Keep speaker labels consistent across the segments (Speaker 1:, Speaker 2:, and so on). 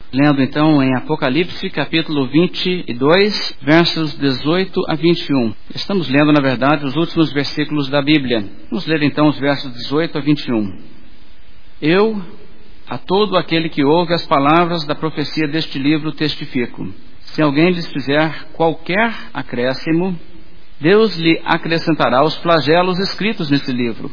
Speaker 1: Lendo então em Apocalipse, capítulo 22, versos 18 a 21. Estamos lendo, na verdade, os últimos versículos da Bíblia. Vamos ler então os versos 18 a 21. Eu, a todo aquele que ouve as palavras da profecia deste livro, testifico. Se alguém lhes fizer qualquer acréscimo, Deus lhe acrescentará os flagelos escritos nesse livro.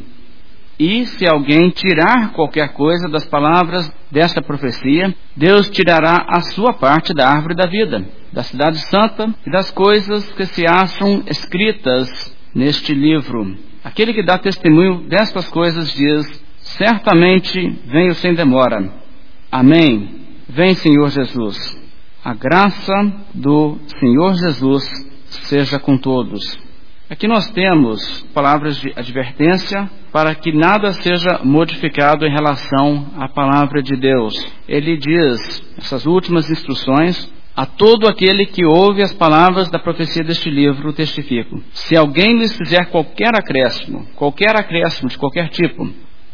Speaker 1: E se alguém tirar qualquer coisa das palavras desta profecia, Deus tirará a sua parte da árvore da vida, da cidade santa e das coisas que se acham escritas neste livro. Aquele que dá testemunho destas coisas diz: certamente venho sem demora. Amém. Vem, Senhor Jesus. A graça do Senhor Jesus seja com todos. Aqui nós temos palavras de advertência para que nada seja modificado em relação à palavra de Deus. Ele diz, essas últimas instruções: a todo aquele que ouve as palavras da profecia deste livro, testifico. Se alguém lhes fizer qualquer acréscimo de qualquer tipo,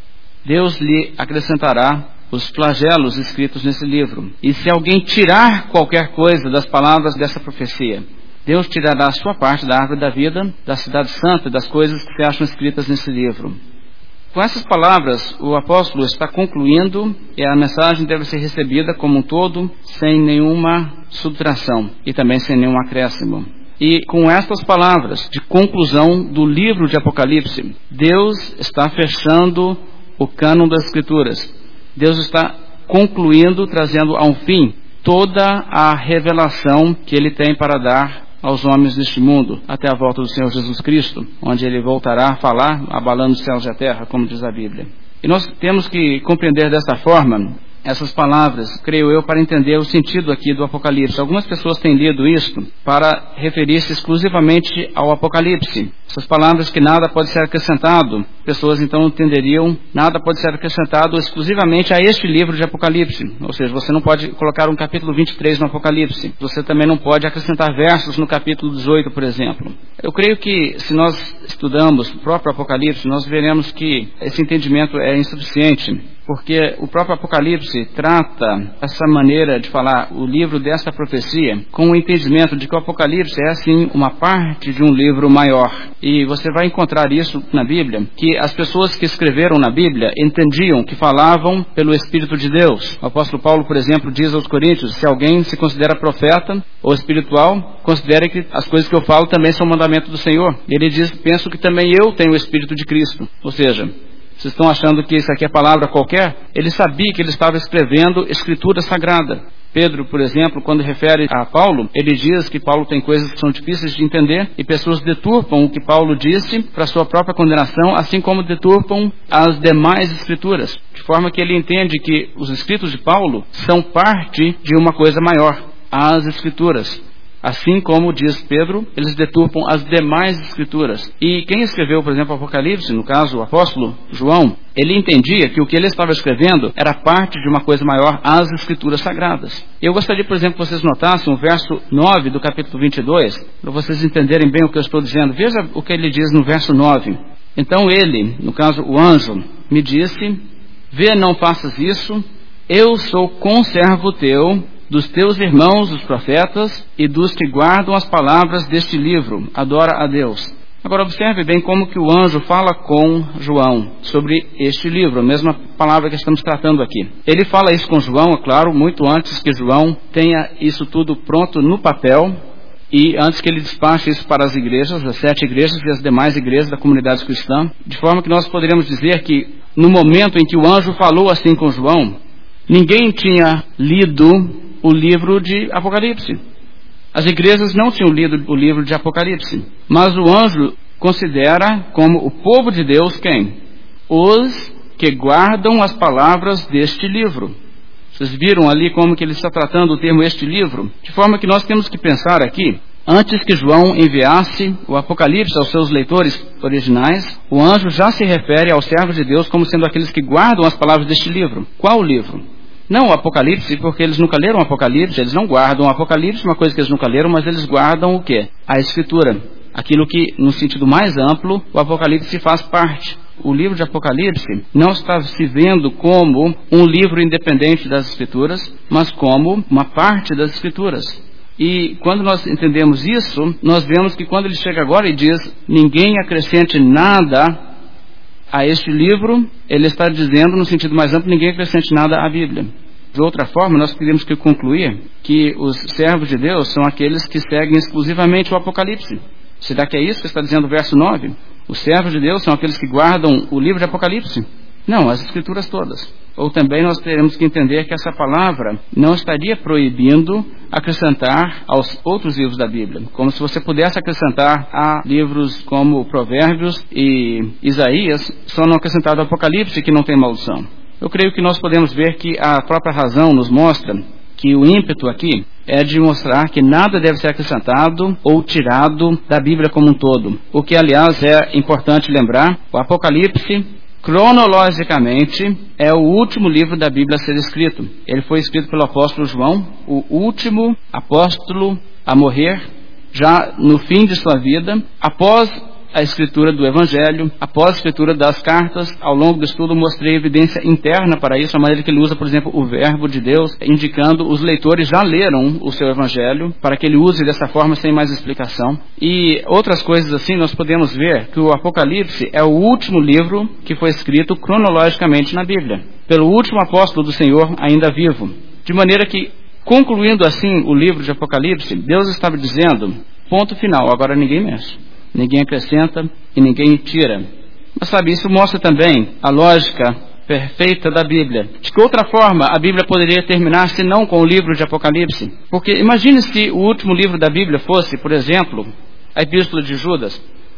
Speaker 1: Deus lhe acrescentará os flagelos escritos nesse livro. E se alguém tirar qualquer coisa das palavras dessa profecia, Deus tirará a sua parte da árvore da vida, da cidade santa e das coisas que se acham escritas nesse livro. Com essas palavras, o apóstolo está concluindo e a mensagem deve ser recebida como um todo, sem nenhuma subtração e também sem nenhum acréscimo. E com estas palavras de conclusão do livro de Apocalipse, Deus está fechando o cânon das Escrituras. Deus está concluindo, trazendo a um fim toda a revelação que Ele tem para dar aos homens deste mundo, até a volta do Senhor Jesus Cristo, onde Ele voltará a falar, abalando os céus e a terra, como diz a Bíblia. E nós temos que compreender dessa forma essas palavras, creio eu, para entender o sentido aqui do Apocalipse. Algumas pessoas têm lido isto para referir-se exclusivamente ao Apocalipse. Essas palavras que nada pode ser acrescentado, pessoas então entenderiam, nada pode ser acrescentado exclusivamente a este livro de Apocalipse. Ou seja, você não pode colocar um capítulo 23 no Apocalipse. Você também não pode acrescentar versos no capítulo 18, por exemplo. Eu creio que se nós estudamos o próprio Apocalipse, nós veremos que esse entendimento é insuficiente, porque o próprio Apocalipse trata essa maneira de falar o livro dessa profecia com o entendimento de que o Apocalipse é assim uma parte de um livro maior. E você vai encontrar isso na Bíblia, que as pessoas que escreveram na Bíblia entendiam que falavam pelo Espírito de Deus. O apóstolo Paulo, por exemplo, diz aos Coríntios: se alguém se considera profeta ou espiritual, considere que as coisas que eu falo também são mandamento do Senhor. E ele diz: penso que também eu tenho o Espírito de Cristo. Ou seja, vocês estão achando que isso aqui é palavra qualquer? Ele sabia que ele estava escrevendo escritura sagrada. Pedro, por exemplo, quando refere a Paulo, ele diz que Paulo tem coisas que são difíceis de entender e pessoas deturpam o que Paulo disse para sua própria condenação, assim como deturpam as demais escrituras. De forma que ele entende que os escritos de Paulo são parte de uma coisa maior, as escrituras. Assim como diz Pedro, eles deturpam as demais escrituras. E quem escreveu, por exemplo, o Apocalipse, no caso o apóstolo João, ele entendia que o que ele estava escrevendo era parte de uma coisa maior, as escrituras sagradas. Eu gostaria, por exemplo, que vocês notassem o verso 9 do capítulo 22, para vocês entenderem bem o que eu estou dizendo. Veja o que ele diz no verso 9. Então ele, no caso o anjo, me disse: vê, não faças isso, eu sou conservo teu, dos teus irmãos, os profetas, e dos que guardam as palavras deste livro. Adora a Deus. Agora observe bem como que o anjo fala com João sobre este livro, a mesma palavra que estamos tratando aqui. Ele fala isso com João, é claro, muito antes que João tenha isso tudo pronto no papel, e antes que ele despache isso para as igrejas, as 7 igrejas e as demais igrejas da comunidade cristã, de forma que nós poderíamos dizer que no momento em que o anjo falou assim com João, ninguém tinha lido o livro de Apocalipse. As igrejas não tinham lido o livro de Apocalipse. Mas o anjo considera como o povo de Deus quem? Os que guardam as palavras deste livro. Vocês viram ali como que ele está tratando o termo este livro? De forma que nós temos que pensar aqui, antes que João enviasse o Apocalipse aos seus leitores originais, o anjo já se refere aos servos de Deus como sendo aqueles que guardam as palavras deste livro. Qual livro? Não o Apocalipse, porque eles nunca leram o Apocalipse, eles não guardam o Apocalipse, uma coisa que eles nunca leram, mas eles guardam o quê? A Escritura. Aquilo que, no sentido mais amplo, o Apocalipse faz parte. o livro de Apocalipse não está se vendo como um livro independente das Escrituras, mas como uma parte das Escrituras. E quando nós entendemos isso, nós vemos que quando ele chega agora e diz, ninguém acrescente nada a este livro, ele está dizendo, no sentido mais amplo, ninguém acrescente nada à Bíblia. De outra forma, nós teríamos que concluir que os servos de Deus são aqueles que seguem exclusivamente o Apocalipse. Será que é isso que está dizendo o verso 9? Os servos de Deus são aqueles que guardam o livro de Apocalipse? Não, as Escrituras todas. Ou também nós teremos que entender que essa palavra não estaria proibindo acrescentar aos outros livros da Bíblia. Como se você pudesse acrescentar a livros como Provérbios e Isaías, só não acrescentar o Apocalipse, que não tem maldição. Eu creio que nós podemos ver que a própria razão nos mostra que o ímpeto aqui é de mostrar que nada deve ser acrescentado ou tirado da Bíblia como um todo. O que, aliás, é importante lembrar, o Apocalipse, cronologicamente, é o último livro da Bíblia a ser escrito. Ele foi escrito pelo apóstolo João, o último apóstolo a morrer, já no fim de sua vida, após a escritura do Evangelho, após a escritura das cartas. Ao longo do estudo mostrei evidência interna para isso, a maneira que ele usa, por exemplo, o verbo de Deus, indicando os leitores já leram o seu Evangelho, para que ele use dessa forma sem mais explicação. E outras coisas assim, nós podemos ver que o Apocalipse é o último livro que foi escrito cronologicamente na Bíblia, pelo último apóstolo do Senhor ainda vivo. De maneira que, concluindo assim o livro de Apocalipse, Deus estava dizendo, ponto final, agora ninguém mexe. Ninguém acrescenta e ninguém tira. Mas sabe, isso mostra também a lógica perfeita da Bíblia. De que outra forma a Bíblia poderia terminar se não com o livro de Apocalipse? Porque imagine se o último livro da Bíblia fosse, por exemplo, a Epístola de Judas,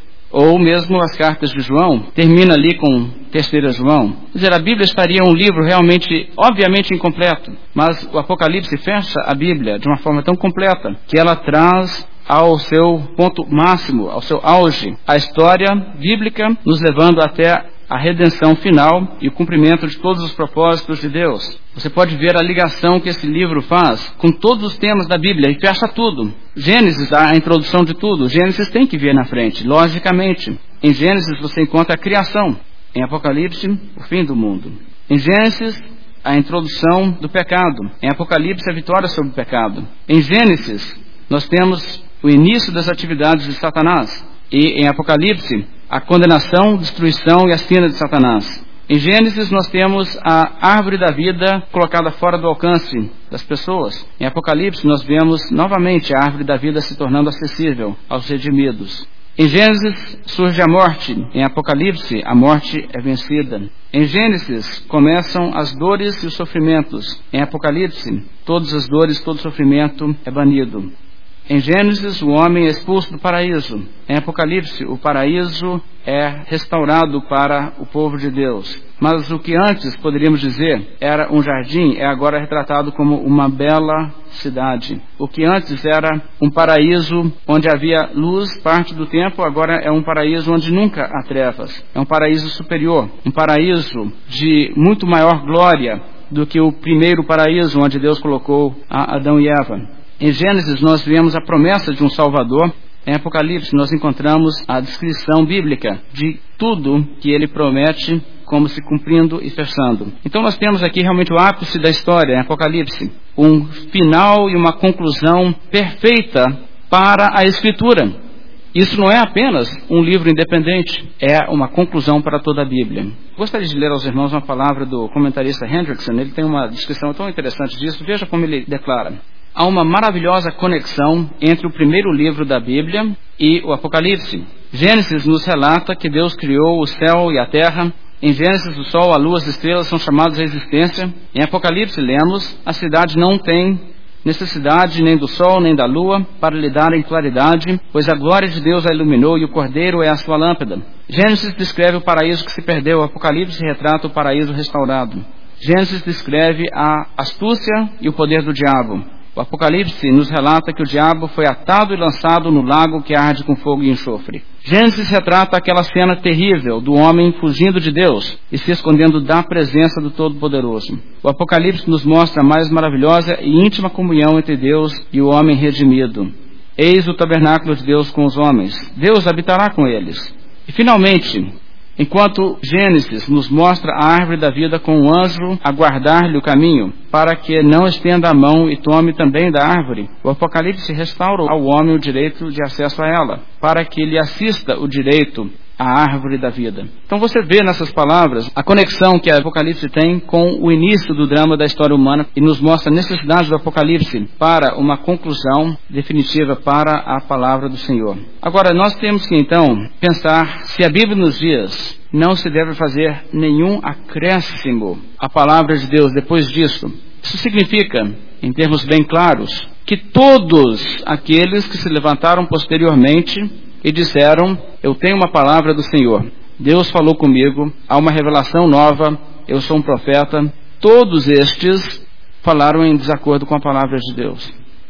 Speaker 1: ou mesmo as cartas de João, termina ali com 3ª João. Quer dizer, a Bíblia estaria um livro realmente, obviamente incompleto, mas o Apocalipse fecha a Bíblia de uma forma tão completa que ela traz ao seu ponto máximo, ao seu auge, a história bíblica, nos levando até a redenção final e o cumprimento de todos os propósitos de Deus. Você pode ver a ligação que esse livro faz com todos os temas da Bíblia e fecha tudo. Gênesis, a introdução de tudo. Gênesis tem que vir na frente, logicamente. Em Gênesis você encontra a criação. Em Apocalipse, o fim do mundo. Em Gênesis, a introdução do pecado. Em Apocalipse, a vitória sobre o pecado. Em Gênesis, nós temos o início das atividades de Satanás. E em Apocalipse, a condenação, destruição e a sina de Satanás. Em Gênesis nós temos a árvore da vida colocada fora do alcance das pessoas. Em Apocalipse nós vemos novamente a árvore da vida se tornando acessível aos redimidos. Em Gênesis surge a morte. Em Apocalipse a morte é vencida. Em Gênesis começam as dores e os sofrimentos. Em Apocalipse todas as dores, todo sofrimento é banido. Em Gênesis, o homem é expulso do paraíso. Em Apocalipse, o paraíso é restaurado para o povo de Deus. Mas o que antes, poderíamos dizer, era um jardim, é agora retratado como uma bela cidade. O que antes era um paraíso onde havia luz parte do tempo, agora é um paraíso onde nunca há trevas. É um paraíso superior, um paraíso de muito maior glória do que o primeiro paraíso onde Deus colocou a Adão e Eva. Em Gênesis nós vemos a promessa de um Salvador. Em Apocalipse nós encontramos a descrição bíblica de tudo que ele promete como se cumprindo e fechando. Então nós temos aqui realmente o ápice da história em Apocalipse. Um final e uma conclusão perfeita para a Escritura. Isso não é apenas um livro independente, é uma conclusão para toda a Bíblia. Gostaria de ler aos irmãos uma palavra do comentarista Hendrickson. Ele tem uma descrição tão interessante disso. Veja como ele declara. Há uma maravilhosa conexão entre o primeiro livro da Bíblia e o Apocalipse. Gênesis nos relata que Deus criou o céu e a terra. Em Gênesis, o sol, a lua, as estrelas são chamados à existência. Em Apocalipse, lemos, a cidade não tem necessidade nem do sol nem da lua para lhe darem claridade, pois a glória de Deus a iluminou e o cordeiro é a sua lâmpada. Gênesis descreve o paraíso que se perdeu, o Apocalipse retrata o paraíso restaurado. Gênesis descreve a astúcia e o poder do diabo. O Apocalipse nos relata que o diabo foi atado e lançado no lago que arde com fogo e enxofre. Gênesis retrata aquela cena terrível do homem fugindo de Deus e se escondendo da presença do Todo-Poderoso. O Apocalipse nos mostra a mais maravilhosa e íntima comunhão entre Deus e o homem redimido. Eis o tabernáculo de Deus com os homens. Deus habitará com eles. E finalmente, Enquanto Gênesis nos mostra a árvore da vida com o anjo a guardar-lhe o caminho, para que não estenda a mão e tome também da árvore, o Apocalipse restaura ao homem o direito de acesso a ela, para que lhe assista o direito à árvore da vida. Então você vê nessas palavras a conexão que o Apocalipse tem com o início do drama da história humana e nos mostra a necessidade do Apocalipse para uma conclusão definitiva para a palavra do Senhor. Agora, nós temos que então pensar se a Bíblia nos diz não se deve fazer nenhum acréscimo à palavra de Deus depois disso. Isso significa, em termos bem claros, que todos aqueles que se levantaram posteriormente e disseram, eu tenho uma palavra do Senhor, Deus falou comigo, há uma revelação nova, eu sou um profeta, todos estes falaram em desacordo com a palavra de Deus.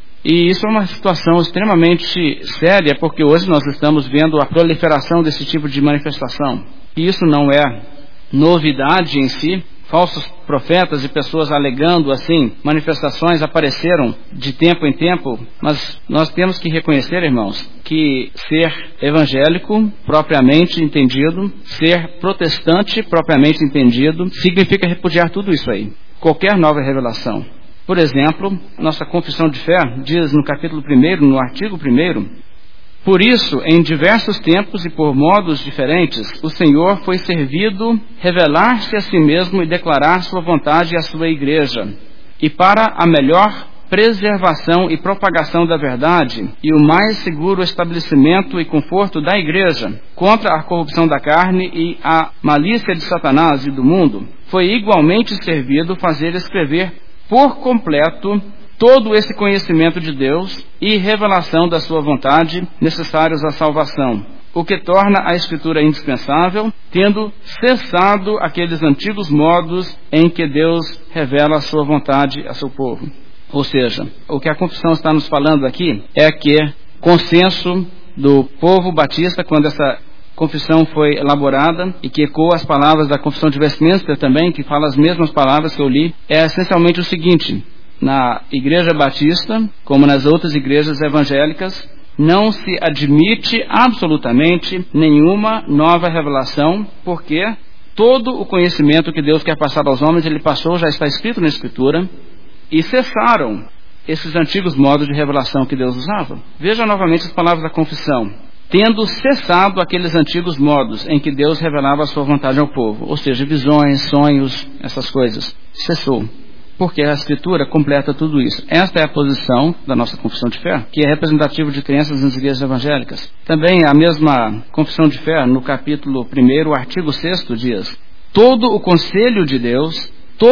Speaker 1: E isso é uma situação extremamente séria, porque hoje nós estamos vendo a proliferação desse tipo de manifestação. E isso não é novidade em si. Falsos profetas e pessoas alegando assim, manifestações apareceram de tempo em tempo, mas nós temos que reconhecer, irmãos, que ser evangélico propriamente entendido, ser protestante propriamente entendido, significa repudiar tudo isso aí, qualquer nova revelação. Por exemplo, nossa confissão de fé diz no capítulo 1, no artigo 1, por isso, em diversos tempos e por modos diferentes, o Senhor foi servido revelar-se a si mesmo e declarar sua vontade à sua igreja. E para a melhor preservação e propagação da verdade e o mais seguro estabelecimento e conforto da igreja contra a corrupção da carne e a malícia de Satanás e do mundo, foi igualmente servido fazer escrever por completo todo esse conhecimento de Deus e revelação da sua vontade necessários à salvação, o que torna a Escritura indispensável, tendo cessado aqueles antigos modos em que Deus revela a sua vontade a seu povo. Ou seja, o que a confissão está nos falando aqui é que consenso do povo batista, quando essa confissão foi elaborada e que ecoa as palavras da confissão de Westminster também, que fala as mesmas palavras que eu li, é essencialmente o seguinte: na Igreja Batista, como nas outras igrejas evangélicas, não se admite absolutamente nenhuma nova revelação, porque todo o conhecimento que Deus quer passar aos homens, Ele passou, já está escrito na Escritura, e cessaram esses antigos modos de revelação que Deus usava. Veja novamente as palavras da confissão: tendo cessado aqueles antigos modos em que Deus revelava a sua vontade ao povo, ou seja, visões, sonhos, essas coisas, cessou. Porque a Escritura completa tudo isso. Esta é a posição da nossa confissão de fé, que é representativa de crenças nas igrejas evangélicas. Também a mesma confissão de fé, no capítulo 1, o artigo 6 diz: todo o conselho de Deus,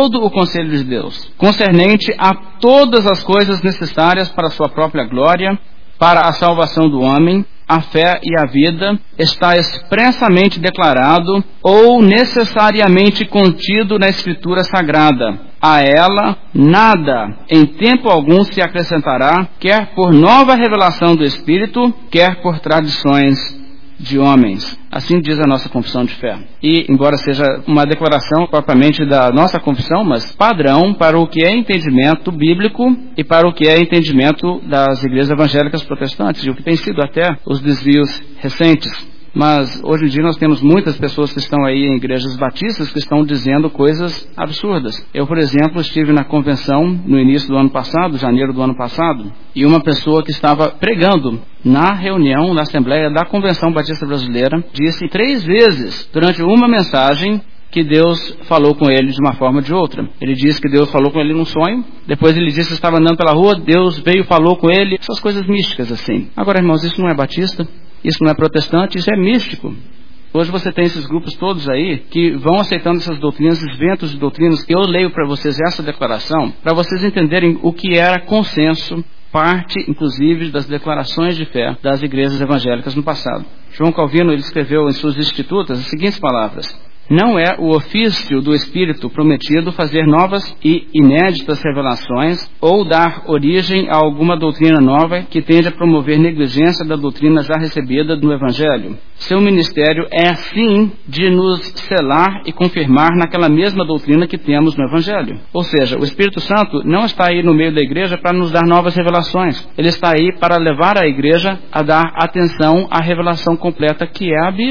Speaker 1: concernente a todas as coisas necessárias para a sua própria glória, para a salvação do homem, a fé e a vida, está expressamente declarado ou necessariamente contido na Escritura Sagrada. A ela nada, em tempo algum, se acrescentará, quer por nova revelação do Espírito, quer por tradições de homens. Assim diz a nossa confissão de fé. E, embora seja uma declaração propriamente da nossa confissão, mas padrão para o que é entendimento bíblico e para o que é entendimento das igrejas evangélicas protestantes, e o que tem sido até os desvios recentes. Mas hoje em dia nós temos muitas pessoas que estão aí em igrejas batistas que estão dizendo coisas absurdas. Eu, por exemplo, estive na convenção no início do ano passado, janeiro do ano passado, e uma pessoa que estava pregando na reunião, na Assembleia da Convenção Batista Brasileira, disse 3 vezes durante uma mensagem que Deus falou com ele de uma forma ou de outra. Ele disse que Deus falou com ele num sonho, depois ele disse que estava andando pela rua, Deus veio e falou com ele, essas coisas místicas assim. Agora, irmãos, isso não é batista, isso não é protestante, isso é místico. Hoje você tem esses grupos todos aí que vão aceitando essas doutrinas, esses ventos de doutrinas. Eu leio para vocês essa declaração, para vocês entenderem o que era consenso, parte, inclusive, das declarações de fé das igrejas evangélicas no passado. João Calvino, ele escreveu em suas Institutas as seguintes palavras: não é o ofício do Espírito prometido fazer novas e inéditas revelações ou dar origem a alguma doutrina nova que tende a promover negligência da doutrina já recebida no Evangelho. Seu ministério é, sim, de nos selar e confirmar naquela mesma doutrina que temos no Evangelho. Ou seja, o Espírito Santo não está aí no meio da igreja para nos dar novas revelações. Ele está aí para levar a igreja a dar atenção à revelação completa que é a Bíblia.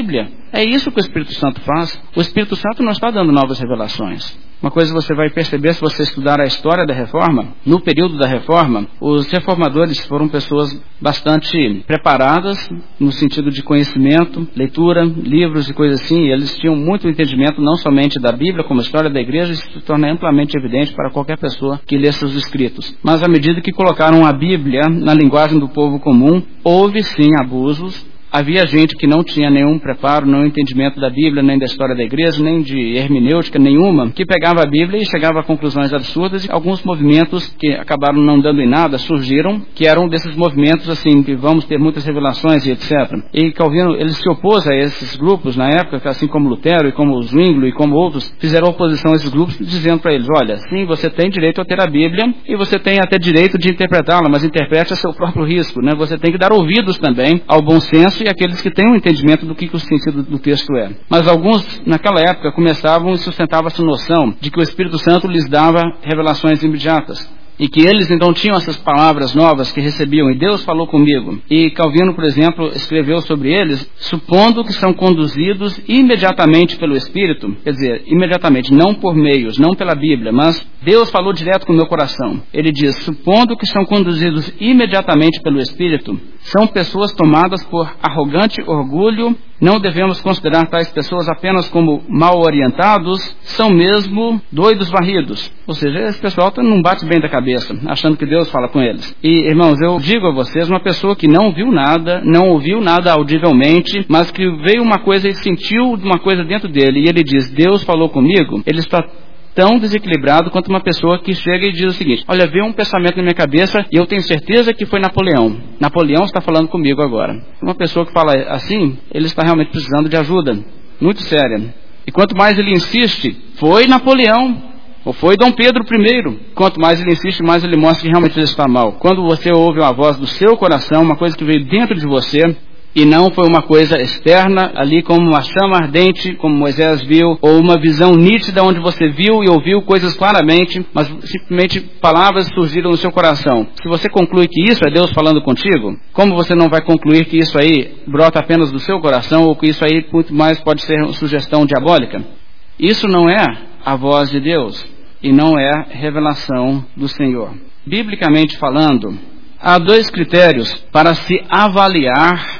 Speaker 1: É isso que o Espírito Santo faz. O Espírito Santo não está dando novas revelações. Uma coisa você vai perceber se você estudar a história da Reforma. No período da Reforma, os reformadores foram pessoas bastante preparadas no sentido de conhecimento, leitura, livros e coisas assim. E eles tinham muito entendimento não somente da Bíblia, como a história da igreja, isso se torna amplamente evidente para qualquer pessoa que lê seus escritos. Mas à medida que colocaram a Bíblia na linguagem do povo comum, houve sim abusos. Havia gente que não tinha nenhum preparo, nenhum entendimento da Bíblia, nem da história da igreja, nem de hermenêutica nenhuma, que pegava a Bíblia e chegava a conclusões absurdas, e alguns movimentos que acabaram não dando em nada surgiram, que eram desses movimentos assim, que vamos ter muitas revelações e etc. E Calvino, ele se opôs a esses grupos na época, assim como Lutero e como Zwinglio e como outros, fizeram oposição a esses grupos, dizendo para eles, olha, sim, você tem direito a ter a Bíblia, e você tem até direito de interpretá-la, mas interprete a seu próprio risco, né? Você tem que dar ouvidos também ao bom senso e aqueles que têm um entendimento do que o sentido do texto é. Mas alguns, naquela época, começavam e sustentavam essa noção de que o Espírito Santo lhes dava revelações imediatas. E que eles então tinham essas palavras novas que recebiam, e Deus falou comigo. E Calvino, por exemplo, escreveu sobre eles, supondo que são conduzidos imediatamente pelo Espírito, quer dizer, imediatamente, não por meios, não pela Bíblia, mas Deus falou direto com o meu coração. Ele diz, supondo que são conduzidos imediatamente pelo Espírito, são pessoas tomadas por arrogante orgulho. Não devemos considerar tais pessoas apenas como mal orientados, são mesmo doidos varridos. Ou seja, esse pessoal não bate bem da cabeça, achando que Deus fala com eles. E, irmãos, eu digo a vocês, uma pessoa que não viu nada, não ouviu nada audivelmente, mas que veio uma coisa e sentiu uma coisa dentro dele, e ele diz, Deus falou comigo, ele está tão desequilibrado quanto uma pessoa que chega e diz o seguinte, olha, veio um pensamento na minha cabeça e eu tenho certeza que foi Napoleão. Napoleão está falando comigo agora. Uma pessoa que fala assim, ele está realmente precisando de ajuda, muito séria. E quanto mais ele insiste, foi Napoleão, ou foi Dom Pedro I. Quanto mais ele insiste, mais ele mostra que realmente ele está mal. Quando você ouve uma voz do seu coração, uma coisa que veio dentro de você, e não foi uma coisa externa, ali como uma chama ardente, como Moisés viu, ou uma visão nítida onde você viu e ouviu coisas claramente, mas simplesmente palavras surgiram no seu coração. Se você conclui que isso é Deus falando contigo, como você não vai concluir que isso aí brota apenas do seu coração, ou que isso aí muito mais pode ser uma sugestão diabólica? Isso não é a voz de Deus, e não é revelação do Senhor. Biblicamente falando, há dois critérios para se avaliar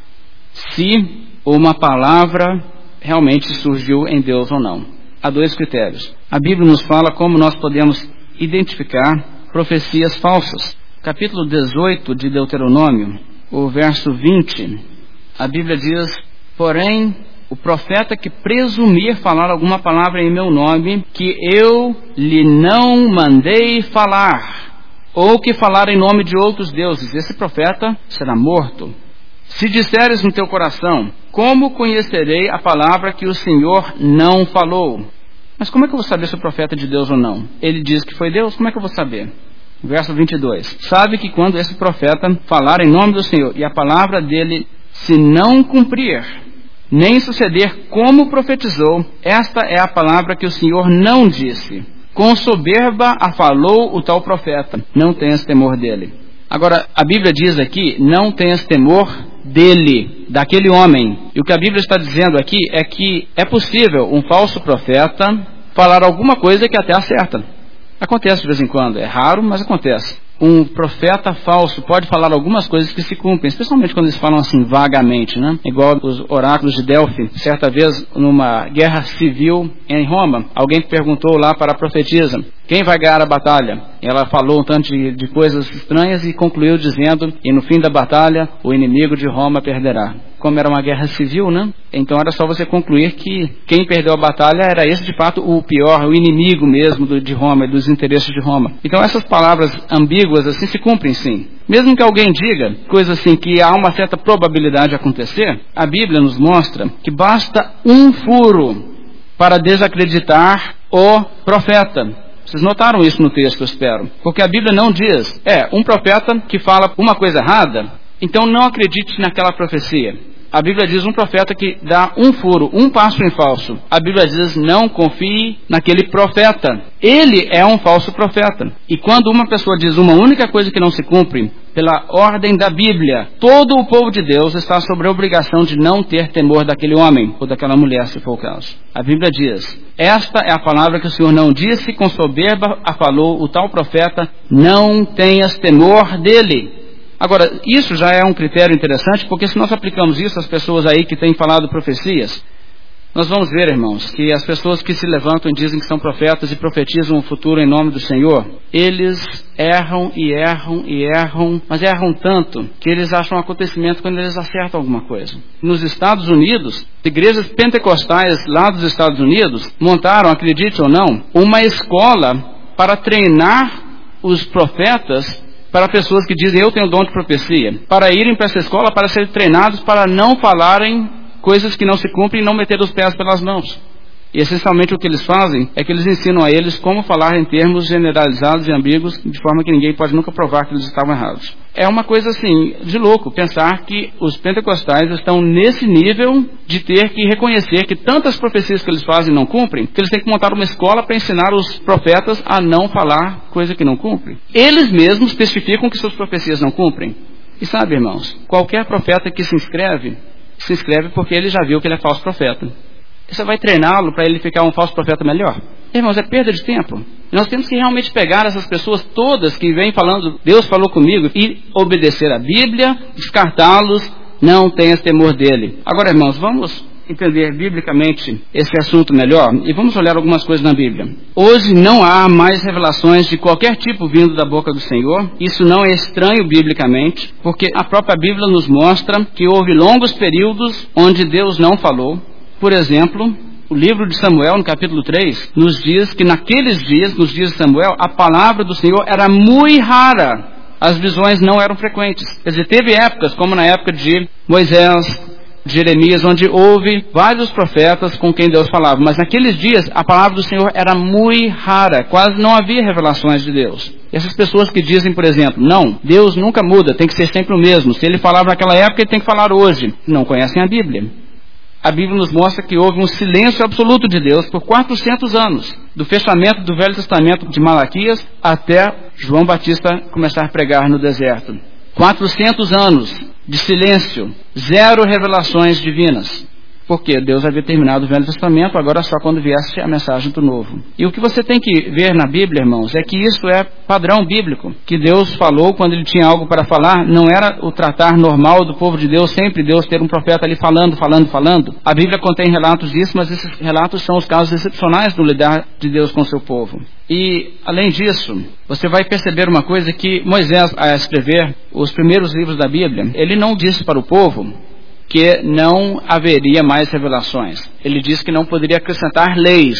Speaker 1: se uma palavra realmente surgiu em Deus ou não. Há dois critérios. A Bíblia nos fala como nós podemos identificar profecias falsas. Capítulo 18 de Deuteronômio, o verso 20, a Bíblia diz, porém, o profeta que presumir falar alguma palavra em meu nome, que eu lhe não mandei falar, ou que falar em nome de outros deuses, esse profeta será morto. Se disseres no teu coração, como conhecerei a palavra que o Senhor não falou? Mas como é que eu vou saber se o profeta é de Deus ou não? Ele diz que foi Deus, como é que eu vou saber? Verso 22. Sabe que quando esse profeta falar em nome do Senhor, e a palavra dele se não cumprir, nem suceder como profetizou, esta é a palavra que o Senhor não disse. Com soberba a falou o tal profeta, não tenhas temor dele. Agora, a Bíblia diz aqui, não tenhas temor dele, daquele homem. E o que a Bíblia está dizendo aqui é que é possível um falso profeta falar alguma coisa que até acerta. Acontece de vez em quando, é raro, mas acontece. Um profeta falso pode falar algumas coisas que se cumprem, especialmente quando eles falam assim vagamente, né? Igual os oráculos de Delfi. Certa vez, numa guerra civil em Roma, alguém perguntou lá para a profetisa, quem vai ganhar a batalha? Ela falou um tanto de coisas estranhas e concluiu dizendo, e no fim da batalha, o inimigo de Roma perderá. Como era uma guerra civil, né? Então era só você concluir que quem perdeu a batalha era esse, de fato, o pior, o inimigo mesmo de Roma e dos interesses de Roma. Então essas palavras ambíguas assim se cumprem sim. Mesmo que alguém diga coisa assim que há uma certa probabilidade de acontecer, a Bíblia nos mostra que basta um furo para desacreditar o profeta. Vocês notaram isso no texto, eu espero. Porque a Bíblia não diz, um profeta que fala uma coisa errada, então não acredite naquela profecia. A Bíblia diz um profeta que dá um furo, um passo em falso. A Bíblia diz não confie naquele profeta. Ele é um falso profeta. E quando uma pessoa diz uma única coisa que não se cumpre, pela ordem da Bíblia, todo o povo de Deus está sobre a obrigação de não ter temor daquele homem ou daquela mulher, se for o caso. A Bíblia diz, esta é a palavra que o Senhor não disse, com soberba a falou o tal profeta, não tenhas temor dele. Agora, isso já é um critério interessante, porque se nós aplicamos isso às pessoas aí que têm falado profecias, nós vamos ver, irmãos, que as pessoas que se levantam e dizem que são profetas e profetizam o futuro em nome do Senhor, eles erram e erram e erram, mas erram tanto que eles acham um acontecimento quando eles acertam alguma coisa. Nos Estados Unidos, igrejas pentecostais lá dos Estados Unidos montaram, acredite ou não, uma escola para treinar os profetas para pessoas que dizem eu tenho dom de profecia, para irem para essa escola para serem treinados para não falarem coisas que não se cumprem e não meter os pés pelas mãos. E essencialmente o que eles fazem é que eles ensinam a eles como falar em termos generalizados e ambíguos, de forma que ninguém pode nunca provar que eles estavam errados. É uma coisa assim, de louco, pensar que os pentecostais estão nesse nível de ter que reconhecer que tantas profecias que eles fazem não cumprem, que eles têm que montar uma escola para ensinar os profetas a não falar coisa que não cumpre. Eles mesmos testificam que suas profecias não cumprem. E sabe, irmãos, qualquer profeta que se inscreve porque ele já viu que ele é falso profeta. Você vai treiná-lo para ele ficar um falso profeta melhor? Irmãos, é perda de tempo. Nós temos que realmente pegar essas pessoas todas que vêm falando, Deus falou comigo, e obedecer a Bíblia, descartá-los, não tenhas temor dele. Agora, irmãos, vamos entender biblicamente esse assunto melhor e vamos olhar algumas coisas na Bíblia. Hoje não há mais revelações de qualquer tipo vindo da boca do Senhor. Isso não é estranho biblicamente, porque a própria Bíblia nos mostra que houve longos períodos onde Deus não falou. Por exemplo, o livro de Samuel, no capítulo 3, nos diz que naqueles dias, nos dias de Samuel, a palavra do Senhor era muito rara. As visões não eram frequentes. Quer dizer, teve épocas, como na época de Moisés, de Jeremias, onde houve vários profetas com quem Deus falava, mas naqueles dias a palavra do Senhor era muito rara, quase não havia revelações de Deus. E essas pessoas que dizem, por exemplo, não, Deus nunca muda, tem que ser sempre o mesmo, se ele falava naquela época, ele tem que falar hoje, não conhecem a Bíblia. A Bíblia nos mostra que houve um silêncio absoluto de Deus por 400 anos, do fechamento do Velho Testamento de Malaquias até João Batista começar a pregar no deserto. 400 anos de silêncio, zero revelações divinas. Porque Deus havia terminado o Velho Testamento, agora só quando viesse a mensagem do Novo. E o que você tem que ver na Bíblia, irmãos, é que isso é padrão bíblico. Que Deus falou quando ele tinha algo para falar, não era o tratar normal do povo de Deus, sempre Deus ter um profeta ali falando. A Bíblia contém relatos disso, mas esses relatos são os casos excepcionais do lidar de Deus com o seu povo. E, além disso, você vai perceber uma coisa que Moisés, a escrever os primeiros livros da Bíblia, ele não disse para o povo que não haveria mais revelações. Ele disse que não poderia acrescentar leis.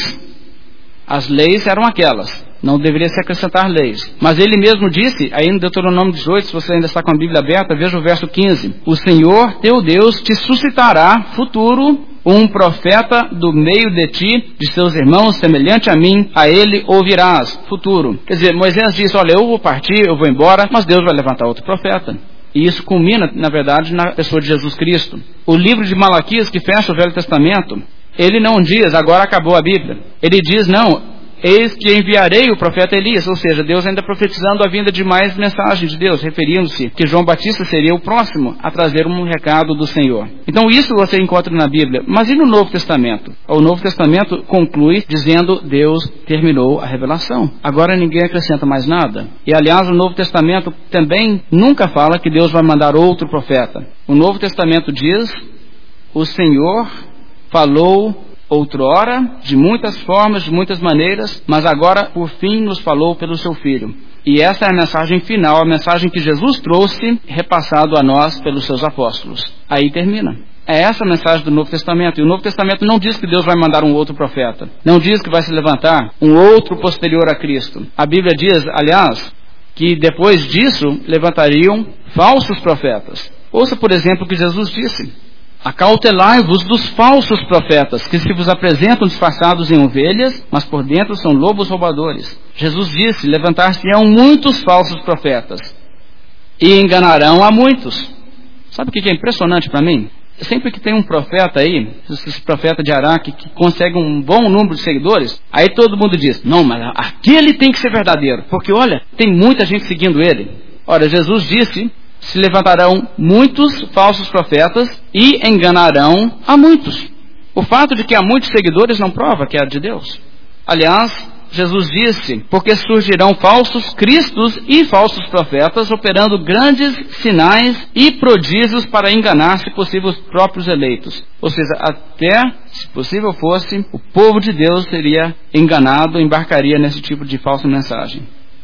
Speaker 1: As leis eram aquelas. Não deveria se acrescentar leis. Mas ele mesmo disse, aí no Deuteronômio 18, se você ainda está com a Bíblia aberta, veja o verso 15. O Senhor teu Deus te suscitará futuro um profeta do meio de ti, de seus irmãos, semelhante a mim, a ele ouvirás. Futuro. Quer dizer, Moisés disse, olha, eu vou partir, eu vou embora, mas Deus vai levantar outro profeta. E isso culmina, na verdade, na pessoa de Jesus Cristo. O livro de Malaquias, que fecha o Velho Testamento, ele não diz, agora acabou a Bíblia. Ele diz, não, eis que enviarei o profeta Elias, ou seja, Deus ainda profetizando a vinda de mais mensagens de Deus, referindo-se que João Batista seria o próximo a trazer um recado do Senhor. Então isso você encontra na Bíblia. Mas e no Novo Testamento? O Novo Testamento conclui dizendo, Deus terminou a revelação. Agora ninguém acrescenta mais nada. E aliás, o Novo Testamento também nunca fala que Deus vai mandar outro profeta. O Novo Testamento diz, o Senhor falou outrora, de muitas formas, de muitas maneiras, mas agora, por fim, nos falou pelo seu Filho. E essa é a mensagem final, a mensagem que Jesus trouxe, repassado a nós pelos seus apóstolos. Aí termina. É essa a mensagem do Novo Testamento. E o Novo Testamento não diz que Deus vai mandar um outro profeta. Não diz que vai se levantar um outro posterior a Cristo. A Bíblia diz, aliás, que depois disso levantariam falsos profetas. Ouça, por exemplo, o que Jesus disse. Acautelai-vos dos falsos profetas, que se vos apresentam disfarçados em ovelhas, mas por dentro são lobos roubadores. Jesus disse, levantar-se-ão muitos falsos profetas, e enganarão a muitos. Sabe o que é impressionante para mim? Sempre que tem um profeta aí, esse profeta de Araque, que consegue um bom número de seguidores, aí todo mundo diz, não, mas aquele tem que ser verdadeiro, porque olha, tem muita gente seguindo ele. Ora, Jesus disse, se levantarão muitos falsos profetas e enganarão a muitos. O fato de que há muitos seguidores não prova que é de Deus. Aliás, Jesus disse, porque surgirão falsos cristos e falsos profetas, operando grandes sinais e prodígios para enganar, se possível, os próprios eleitos. Ou seja, até, se possível fosse, o povo de Deus seria enganado, embarcaria nesse tipo de falsa mensagem.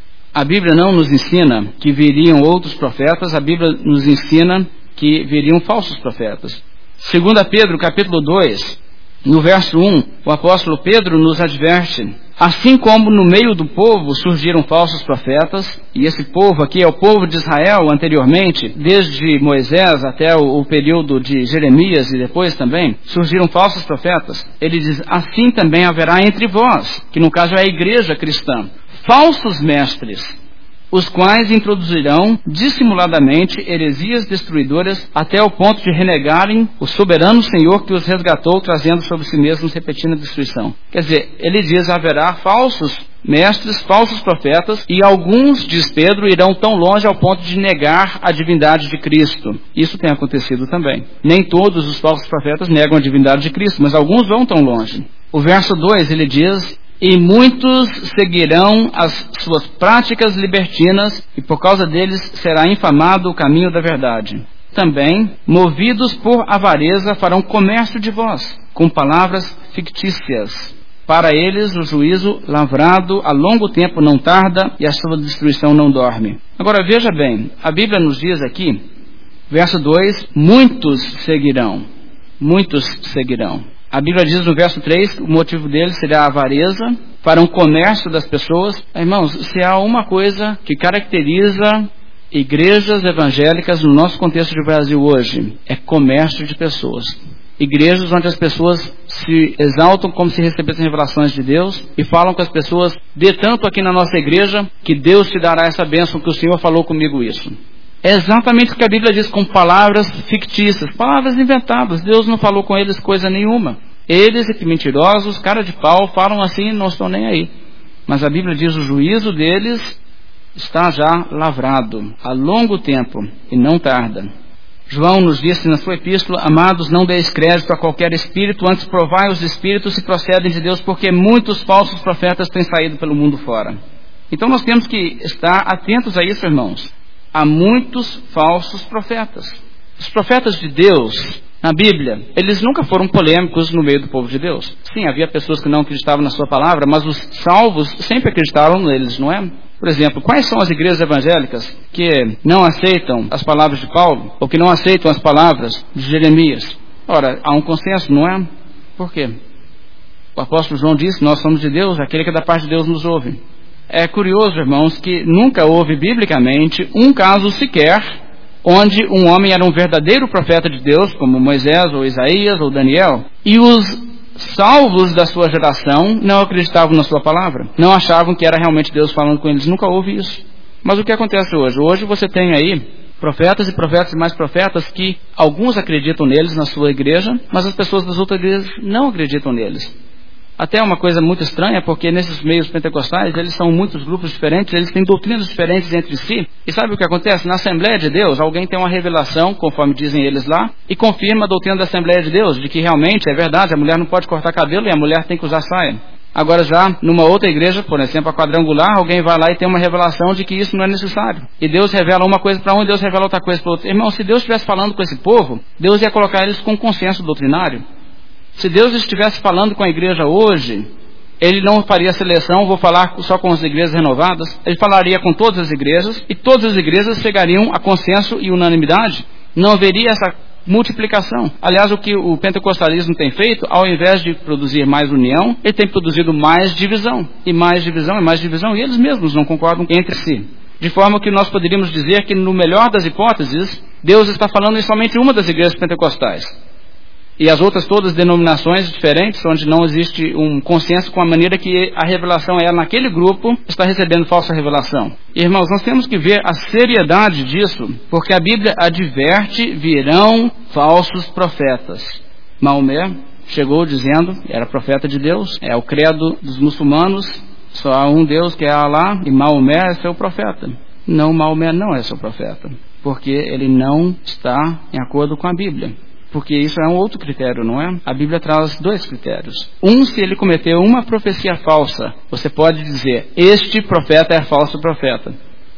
Speaker 1: A Bíblia não nos ensina que viriam outros profetas, a Bíblia nos ensina que viriam falsos profetas. 2 Pedro, capítulo 2, no verso 1, o apóstolo Pedro nos adverte, assim como no meio do povo surgiram falsos profetas, e esse povo aqui é o povo de Israel anteriormente, desde Moisés até o período de Jeremias e depois também, surgiram falsos profetas. Ele diz, assim também haverá entre vós, que no caso é a igreja cristã, falsos mestres, os quais introduzirão dissimuladamente heresias destruidoras até o ponto de renegarem o soberano Senhor que os resgatou, trazendo sobre si mesmos repetida destruição. Quer dizer, ele diz, haverá falsos mestres, falsos profetas, e alguns, diz Pedro, irão tão longe ao ponto de negar a divindade de Cristo. Isso tem acontecido também. Nem todos os falsos profetas negam a divindade de Cristo, mas alguns vão tão longe. O verso 2, ele diz, e muitos seguirão as suas práticas libertinas, e por causa deles será infamado o caminho da verdade. Também, movidos por avareza, farão comércio de vós, com palavras fictícias. Para eles o juízo lavrado a longo tempo não tarda, e a sua destruição não dorme. Agora veja bem, a Bíblia nos diz aqui, verso 2, muitos seguirão. Muitos seguirão. A Bíblia diz no verso 3, o motivo deles seria a avareza, para um comércio das pessoas. Irmãos, se há uma coisa que caracteriza igrejas evangélicas no nosso contexto de Brasil hoje, é comércio de pessoas. Igrejas onde as pessoas se exaltam como se recebessem revelações de Deus e falam com as pessoas, dê tanto aqui na nossa igreja que Deus te dará essa bênção, que o Senhor falou comigo isso. É exatamente o que a Bíblia diz, com palavras fictícias, palavras inventadas. Deus não falou com eles coisa nenhuma. Eles, mentirosos, cara de pau, falam assim e não estão nem aí. Mas a Bíblia diz, o juízo deles está já lavrado, há longo tempo, e não tarda. João nos disse na sua epístola, amados, não deis crédito a qualquer espírito, antes provai os espíritos se procedem de Deus, porque muitos falsos profetas têm saído pelo mundo fora. Então nós temos que estar atentos a isso, irmãos. Há muitos falsos profetas. Os profetas de Deus, na Bíblia, eles nunca foram polêmicos no meio do povo de Deus. Sim, havia pessoas que não acreditavam na sua palavra, mas os salvos sempre acreditaram neles, não é? Por exemplo, quais são as igrejas evangélicas que não aceitam as palavras de Paulo, ou que não aceitam as palavras de Jeremias? Ora, há um consenso, não é? Por quê? O apóstolo João disse, nós somos de Deus, aquele que é da parte de Deus nos ouve. É curioso, irmãos, que nunca houve biblicamente um caso sequer onde um homem era um verdadeiro profeta de Deus, como Moisés, ou Isaías, ou Daniel, e os salvos da sua geração não acreditavam na sua palavra, não achavam que era realmente Deus falando com eles. Nunca houve isso. Mas o que acontece hoje? Hoje você tem aí profetas e profetas e mais profetas que alguns acreditam neles na sua igreja, mas as pessoas das outras igrejas não acreditam neles. Até uma coisa muito estranha, porque nesses meios pentecostais, eles são muitos grupos diferentes, eles têm doutrinas diferentes entre si. E sabe o que acontece? Na Assembleia de Deus, alguém tem uma revelação, conforme dizem eles lá, e confirma a doutrina da Assembleia de Deus, de que realmente é verdade, a mulher não pode cortar cabelo e a mulher tem que usar saia. Agora já, numa outra igreja, por exemplo, a Quadrangular, alguém vai lá e tem uma revelação de que isso não é necessário. E Deus revela uma coisa para um e Deus revela outra coisa para outro. Irmão, se Deus estivesse falando com esse povo, Deus ia colocar eles com consenso doutrinário. Se Deus estivesse falando com a igreja hoje, Ele não faria seleção, vou falar só com as igrejas renovadas. Ele falaria com todas as igrejas, e todas as igrejas chegariam a consenso e unanimidade. Não haveria essa multiplicação. Aliás, o que o pentecostalismo tem feito, ao invés de produzir mais união, ele tem produzido mais divisão. E mais divisão, e mais divisão, e eles mesmos não concordam entre si. De forma que nós poderíamos dizer que, no melhor das hipóteses, Deus está falando em somente uma das igrejas pentecostais. E as outras todas denominações diferentes, onde não existe um consenso com a maneira que a revelação é naquele grupo, está recebendo falsa revelação. Irmãos, nós temos que ver a seriedade disso, porque a Bíblia adverte: virão falsos profetas. Maomé chegou dizendo, era profeta de Deus, é o credo dos muçulmanos, só há um Deus que é Alá, e Maomé é seu profeta. Não, Maomé não é seu profeta, porque ele não está em acordo com a Bíblia. Porque isso é um outro critério, não é? A Bíblia traz dois critérios. Se ele cometeu uma profecia falsa, você pode dizer: este profeta é falso profeta.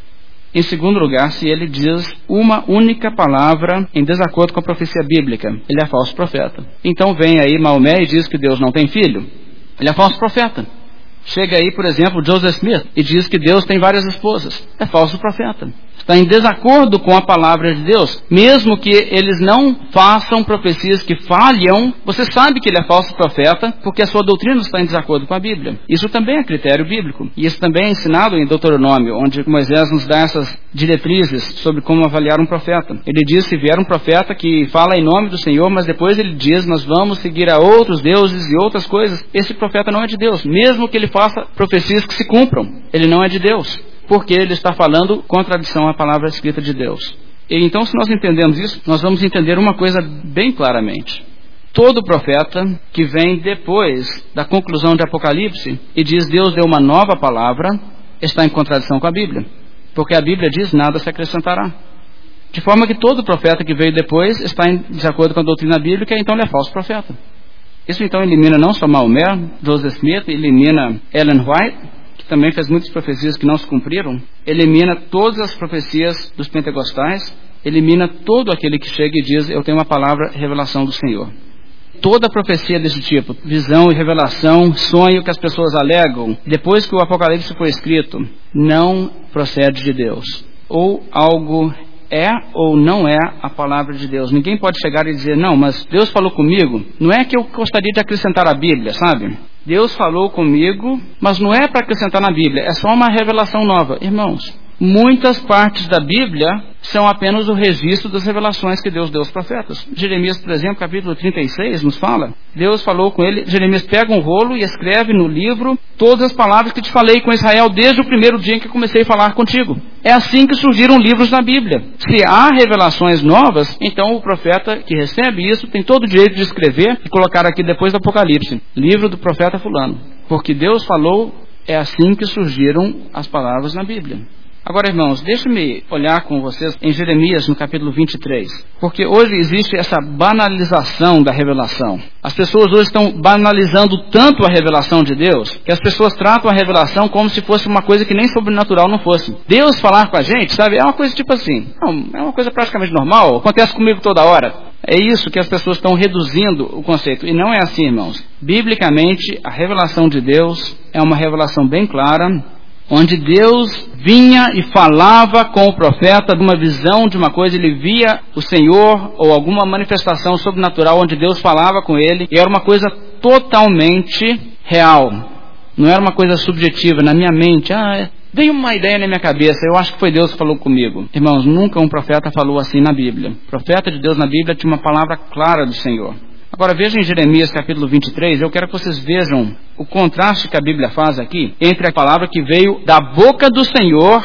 Speaker 1: Em segundo lugar, se ele diz uma única palavra em desacordo com a profecia bíblica, ele é falso profeta. Então vem aí Maomé e diz que Deus não tem filho, ele é falso profeta. Chega aí, por exemplo, Joseph Smith e diz que Deus tem várias esposas, é falso profeta. Está em desacordo com a palavra de Deus. Mesmo que eles não façam profecias que falham, você sabe que ele é falso profeta, porque a sua doutrina está em desacordo com a Bíblia. Isso também é critério bíblico. E isso também é ensinado em Deuteronômio, onde Moisés nos dá essas diretrizes sobre como avaliar um profeta. Ele diz: se vier um profeta que fala em nome do Senhor, mas depois ele diz: nós vamos seguir a outros deuses e outras coisas, esse profeta não é de Deus. Mesmo que ele faça profecias que se cumpram, ele não é de Deus, porque ele está falando contradição à palavra escrita de Deus. E então, se nós entendemos isso, nós vamos entender uma coisa bem claramente. Todo profeta que vem depois da conclusão de Apocalipse e diz Deus deu uma nova palavra, está em contradição com a Bíblia, porque a Bíblia diz: nada se acrescentará. De forma que todo profeta que veio depois está em desacordo com a doutrina bíblica, então ele é falso profeta. Isso então elimina não só Maomé, Joseph Smith, elimina Ellen White, que também fez muitas profecias que não se cumpriram, elimina todas as profecias dos pentecostais, elimina todo aquele que chega e diz: eu tenho uma palavra, revelação do Senhor. Toda profecia desse tipo, visão e revelação, sonho que as pessoas alegam, depois que o Apocalipse foi escrito, não procede de Deus. Ou algo é ou não é a palavra de Deus. Ninguém pode chegar e dizer: não, mas Deus falou comigo. Não é que eu gostaria de acrescentar a Bíblia, sabe? Deus falou comigo, mas não é para acrescentar na Bíblia, é só uma revelação nova. Irmãos, muitas partes da Bíblia são apenas o registro das revelações que Deus deu aos profetas. Jeremias, por exemplo, capítulo 36, nos fala: Deus falou com ele, Jeremias pega um rolo e escreve no livro todas as palavras que te falei com Israel desde o primeiro dia em que comecei a falar contigo. É assim que surgiram livros na Bíblia. Se há revelações novas, então o profeta que recebe isso tem todo o direito de escrever e colocar aqui depois do Apocalipse: livro do profeta fulano. Porque Deus falou, é assim que surgiram as palavras na Bíblia. Agora, irmãos, deixe-me olhar com vocês em Jeremias, no capítulo 23. Porque hoje existe essa banalização da revelação. As pessoas hoje estão banalizando tanto a revelação de Deus, que as pessoas tratam a revelação como se fosse uma coisa que nem sobrenatural não fosse. Deus falar com a gente, sabe, é uma coisa tipo assim, não, é uma coisa praticamente normal, acontece comigo toda hora. É isso que as pessoas estão reduzindo o conceito. E não é assim, irmãos. Biblicamente, a revelação de Deus é uma revelação bem clara, onde Deus vinha e falava com o profeta de uma visão de uma coisa, ele via o Senhor ou alguma manifestação sobrenatural onde Deus falava com ele, e era uma coisa totalmente real, não era uma coisa subjetiva na minha mente. Veio uma ideia na minha cabeça, eu acho que foi Deus que falou comigo. Irmãos, nunca um profeta falou assim na Bíblia. O profeta de Deus na Bíblia tinha uma palavra clara do Senhor. Agora vejam em Jeremias capítulo 23, eu quero que vocês vejam o contraste que a Bíblia faz aqui entre a palavra que veio da boca do Senhor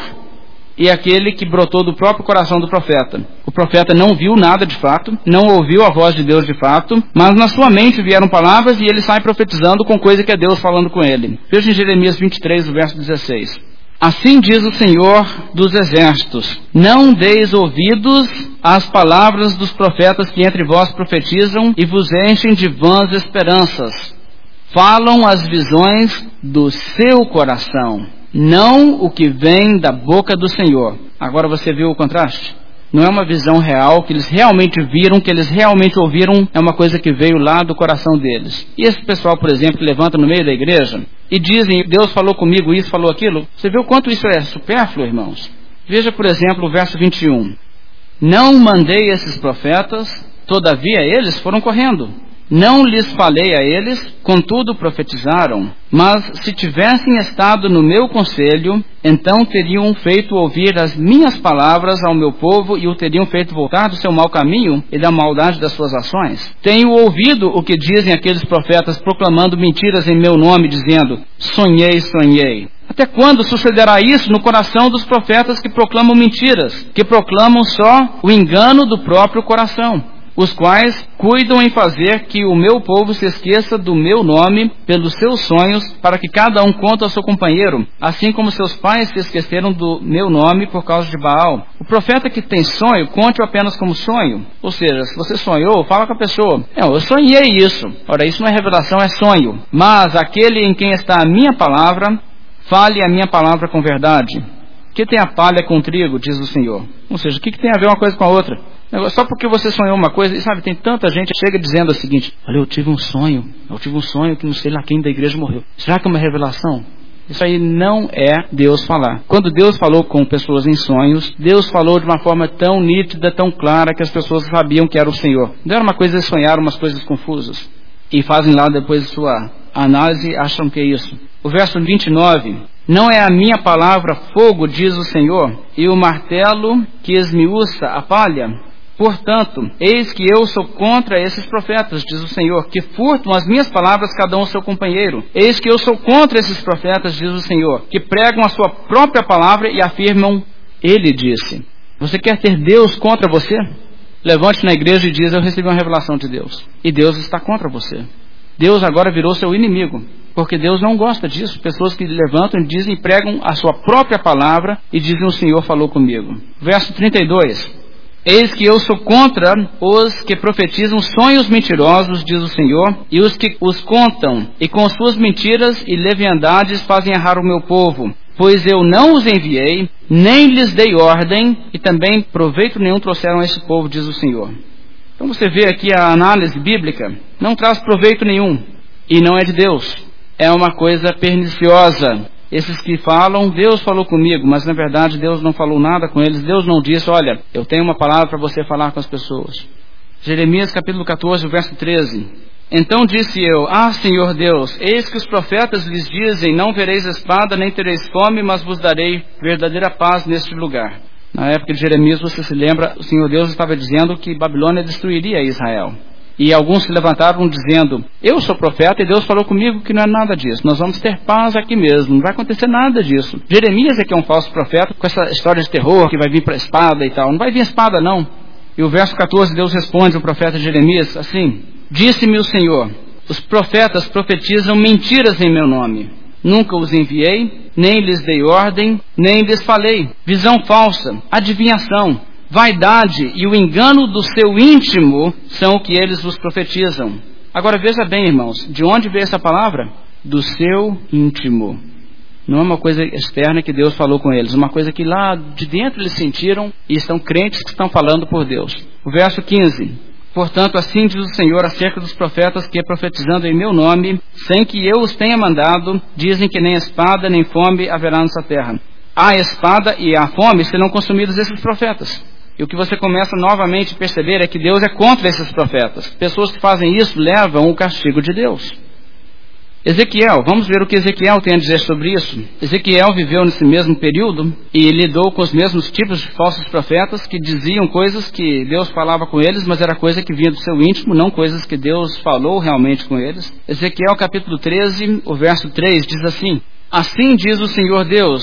Speaker 1: e aquele que brotou do próprio coração do profeta. O profeta não viu nada de fato, não ouviu a voz de Deus de fato, mas na sua mente vieram palavras e ele sai profetizando com coisa que é Deus falando com ele. Vejam em Jeremias 23, o verso 16. Assim diz o Senhor dos Exércitos: não deis ouvidos às palavras dos profetas que entre vós profetizam e vos enchem de vãs esperanças. Falam as visões do seu coração, não o que vem da boca do Senhor. Agora você viu o contraste? Não é uma visão real, que eles realmente viram, que eles realmente ouviram, é uma coisa que veio lá do coração deles. E esse pessoal, por exemplo, que levanta no meio da igreja e dizem: Deus falou comigo isso, falou aquilo. Você vê o quanto isso é supérfluo, irmãos? Veja, por exemplo, o verso 21. Não mandei esses profetas, todavia eles foram correndo. Não lhes falei a eles, contudo profetizaram. Mas se tivessem estado no meu conselho, então teriam feito ouvir as minhas palavras ao meu povo e o teriam feito voltar do seu mau caminho e da maldade das suas ações. Tenho ouvido o que dizem aqueles profetas proclamando mentiras em meu nome, dizendo: sonhei, sonhei. Até quando sucederá isso no coração dos profetas que proclamam mentiras, que proclamam só o engano do próprio coração, os quais cuidam em fazer que o meu povo se esqueça do meu nome pelos seus sonhos, para que cada um conte ao seu companheiro, assim como seus pais se esqueceram do meu nome por causa de Baal. O profeta que tem sonho, conte-o apenas como sonho. Ou seja, se você sonhou, fala com a pessoa: eu sonhei isso. Ora, isso não é revelação, é sonho. Mas aquele em quem está a minha palavra, fale a minha palavra com verdade. Que tem a palha com o trigo, diz o Senhor. Ou seja, o que tem a ver uma coisa com a outra? Só porque você sonhou uma coisa, e sabe, tem tanta gente que chega dizendo o seguinte: olha, eu tive um sonho que não sei lá quem da igreja morreu. Será que é uma revelação? Isso aí não é Deus falar. Quando Deus falou com pessoas em sonhos, Deus falou de uma forma tão nítida, tão clara, que as pessoas sabiam que era o Senhor. Não era uma coisa de sonhar umas coisas confusas. E fazem lá depois sua análise e acham que é isso. O verso 29... Não é a minha palavra fogo, diz o Senhor, e o martelo que esmiuça a palha? Portanto, eis que eu sou contra esses profetas, diz o Senhor, que furtam as minhas palavras cada um ao seu companheiro. Eis que eu sou contra esses profetas, diz o Senhor, que pregam a sua própria palavra e afirmam: ele disse. Você quer ter Deus contra você? Levante na igreja e diz: eu recebi uma revelação de Deus. E Deus está contra você. Deus agora virou seu inimigo, porque Deus não gosta disso. Pessoas que levantam e dizem, pregam a sua própria palavra e dizem: o Senhor falou comigo. Verso 32. Eis que eu sou contra os que profetizam sonhos mentirosos, diz o Senhor, e os que os contam, e com suas mentiras e leviandades fazem errar o meu povo. Pois eu não os enviei, nem lhes dei ordem, e também proveito nenhum trouxeram a esse povo, diz o Senhor. Então você vê aqui a análise bíblica, não traz proveito nenhum, e não é de Deus. É uma coisa perniciosa. Esses que falam, Deus falou comigo, mas na verdade Deus não falou nada com eles. Deus não disse: olha, eu tenho uma palavra para você falar com as pessoas. Jeremias capítulo 14, verso 13. Então disse eu: Senhor Deus, eis que os profetas lhes dizem: não vereis espada, nem tereis fome, mas vos darei verdadeira paz neste lugar. Na época de Jeremias, você se lembra, o Senhor Deus estava dizendo que Babilônia destruiria Israel. E alguns se levantaram dizendo: eu sou profeta e Deus falou comigo que não é nada disso. Nós vamos ter paz aqui mesmo, não vai acontecer nada disso. Jeremias é que é um falso profeta com essa história de terror que vai vir para a espada e tal. Não vai vir espada não. E o verso 14, Deus responde ao profeta Jeremias assim: disse-me o Senhor, os profetas profetizam mentiras em meu nome. Nunca os enviei, nem lhes dei ordem, nem lhes falei. Visão falsa, adivinhação, vaidade e o engano do seu íntimo são o que eles vos profetizam. Agora veja bem, irmãos, de onde veio essa palavra? Do seu íntimo. Não é uma coisa externa que Deus falou com eles, uma coisa que lá de dentro eles sentiram e estão crentes que estão falando por Deus. O verso 15. Portanto, assim diz o Senhor acerca dos profetas que, profetizando em meu nome, sem que eu os tenha mandado, dizem que nem espada nem fome haverá nessa terra. A espada e a fome serão consumidos esses profetas. E o que você começa novamente a perceber é que Deus é contra esses profetas. Pessoas que fazem isso levam o castigo de Deus. Ezequiel, vamos ver o que Ezequiel tem a dizer sobre isso. Ezequiel viveu nesse mesmo período e lidou com os mesmos tipos de falsos profetas que diziam coisas que Deus falava com eles, mas era coisa que vinha do seu íntimo, não coisas que Deus falou realmente com eles. Ezequiel capítulo 13, o verso 3 diz assim: assim diz o Senhor Deus: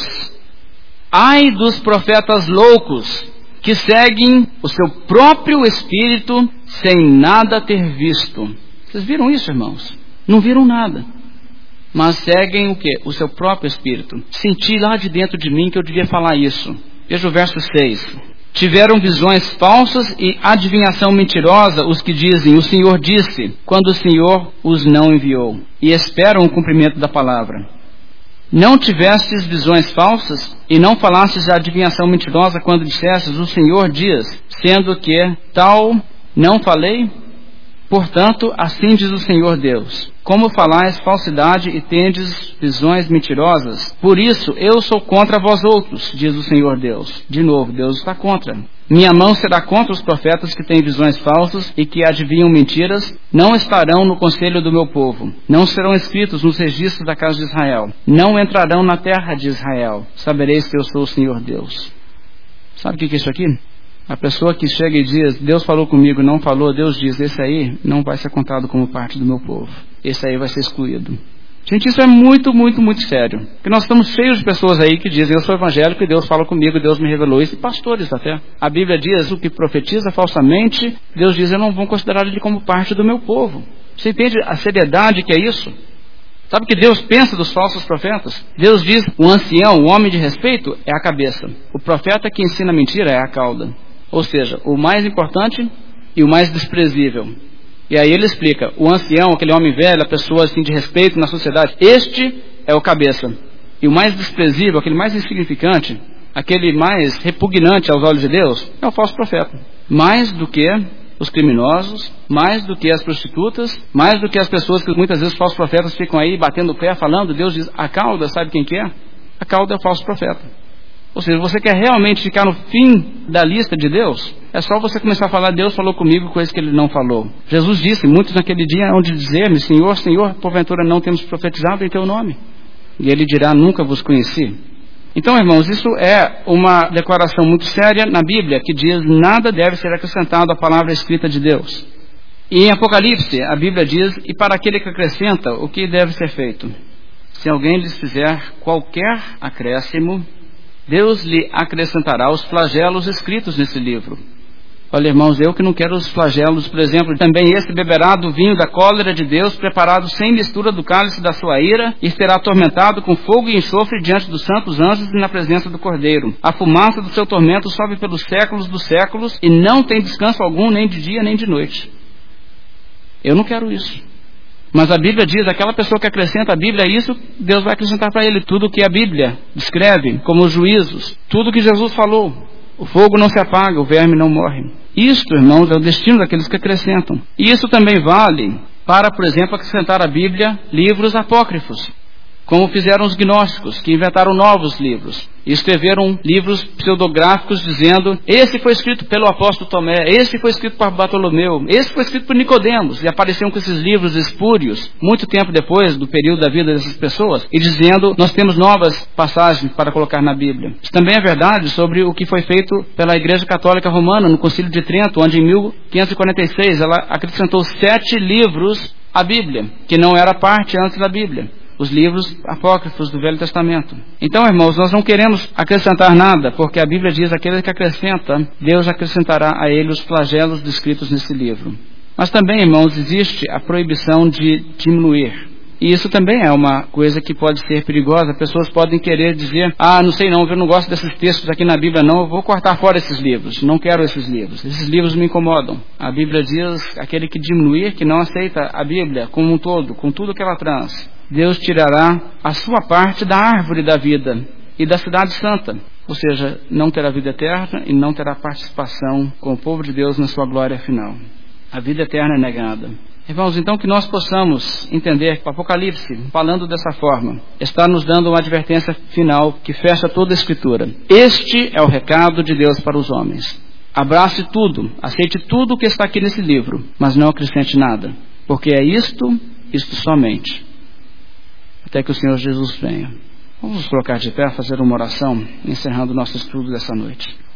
Speaker 1: ai dos profetas loucos que seguem o seu próprio espírito sem nada ter visto. Vocês viram isso, irmãos? Não viram nada, mas seguem o quê? O seu próprio espírito. Senti lá de dentro de mim que eu devia falar isso. Veja o verso 6. Tiveram visões falsas e adivinhação mentirosa os que dizem: o Senhor disse, quando o Senhor os não enviou, e esperam o cumprimento da palavra. Não tivestes visões falsas e não falastes a adivinhação mentirosa quando dissestes: o Senhor diz, sendo que tal não falei? Portanto, assim diz o Senhor Deus: como falais falsidade e tendes visões mentirosas, por isso eu sou contra vós outros, diz o Senhor Deus. De novo, Deus está contra. Minha mão será contra os profetas que têm visões falsas e que adivinham mentiras. Não estarão no conselho do meu povo. Não serão inscritos nos registros da casa de Israel. Não entrarão na terra de Israel. Sabereis que eu sou o Senhor Deus. Sabe o que é isso aqui? A pessoa que chega e diz, Deus falou comigo, não falou, Deus diz, esse aí não vai ser contado como parte do meu povo. Esse aí vai ser excluído. Gente, isso é muito, muito, muito sério. Porque nós estamos cheios de pessoas aí que dizem, eu sou evangélico e Deus fala comigo, Deus me revelou isso, e pastores até. A Bíblia diz, o que profetiza falsamente, Deus diz, eu não vou considerar ele como parte do meu povo. Você entende a seriedade que é isso? Sabe o que Deus pensa dos falsos profetas? Deus diz, o ancião, o homem de respeito, é a cabeça. O profeta que ensina mentira é a cauda. Ou seja, o mais importante e o mais desprezível. E aí ele explica, o ancião, aquele homem velho, a pessoa assim de respeito na sociedade, este é o cabeça. E o mais desprezível, aquele mais insignificante, aquele mais repugnante aos olhos de Deus, é o falso profeta. Mais do que os criminosos, mais do que as prostitutas, mais do que as pessoas que muitas vezes os falsos profetas ficam aí batendo o pé, falando, Deus diz, a cauda, sabe quem que é? A cauda é o falso profeta. Ou seja, você quer realmente ficar no fim da lista de Deus? É só você começar a falar, Deus falou comigo coisas que Ele não falou. Jesus disse, muitos naquele dia hão de dizer-me, Senhor, Senhor, porventura não temos profetizado em Teu nome. E Ele dirá, nunca vos conheci. Então, irmãos, isso é uma declaração muito séria na Bíblia, que diz, nada deve ser acrescentado à palavra escrita de Deus. E em Apocalipse, a Bíblia diz, e para aquele que acrescenta, o que deve ser feito? Se alguém lhes fizer qualquer acréscimo, Deus lhe acrescentará os flagelos escritos nesse livro. Olha, irmãos, eu que não quero os flagelos, por exemplo, também esse beberá do vinho da cólera de Deus, preparado sem mistura do cálice da sua ira, e será atormentado com fogo e enxofre diante dos santos anjos e na presença do Cordeiro. A fumaça do seu tormento sobe pelos séculos dos séculos, e não tem descanso algum, nem de dia, nem de noite. Eu não quero isso. Mas a Bíblia diz, aquela pessoa que acrescenta a Bíblia a isso, Deus vai acrescentar para ele tudo o que a Bíblia descreve, como os juízos, tudo o que Jesus falou. O fogo não se apaga, o verme não morre. Isto, irmãos, é o destino daqueles que acrescentam. E isso também vale para, por exemplo, acrescentar à Bíblia livros apócrifos, como fizeram os gnósticos, que inventaram novos livros. E escreveram livros pseudográficos dizendo, esse foi escrito pelo apóstolo Tomé, esse foi escrito por Bartolomeu, esse foi escrito por Nicodemos. E apareciam com esses livros espúrios, muito tempo depois do período da vida dessas pessoas, e dizendo, nós temos novas passagens para colocar na Bíblia. Isso também é verdade sobre o que foi feito pela Igreja Católica Romana, no Concílio de Trento, onde em 1546 ela acrescentou 7 livros à Bíblia, que não era parte antes da Bíblia. Os livros apócrifos do Velho Testamento. Então, irmãos, nós não queremos acrescentar nada, porque a Bíblia diz, aquele que acrescenta, Deus acrescentará a ele os flagelos descritos nesse livro. Mas também, irmãos, existe a proibição de diminuir. E isso também é uma coisa que pode ser perigosa. Pessoas podem querer dizer, não sei não, eu não gosto desses textos aqui na Bíblia não, eu vou cortar fora esses livros, não quero esses livros me incomodam. A Bíblia diz, aquele que diminuir, que não aceita a Bíblia como um todo, com tudo que ela traz, Deus tirará a sua parte da árvore da vida e da cidade santa. Ou seja, não terá vida eterna e não terá participação com o povo de Deus na sua glória final. A vida eterna é negada. Irmãos, então que nós possamos entender que o Apocalipse, falando dessa forma, está nos dando uma advertência final que fecha toda a Escritura. Este é o recado de Deus para os homens. Abrace tudo, aceite tudo o que está aqui nesse livro, mas não acrescente nada, porque é isto somente, até que o Senhor Jesus venha. Vamos nos colocar de pé, fazer uma oração, encerrando o nosso estudo dessa noite.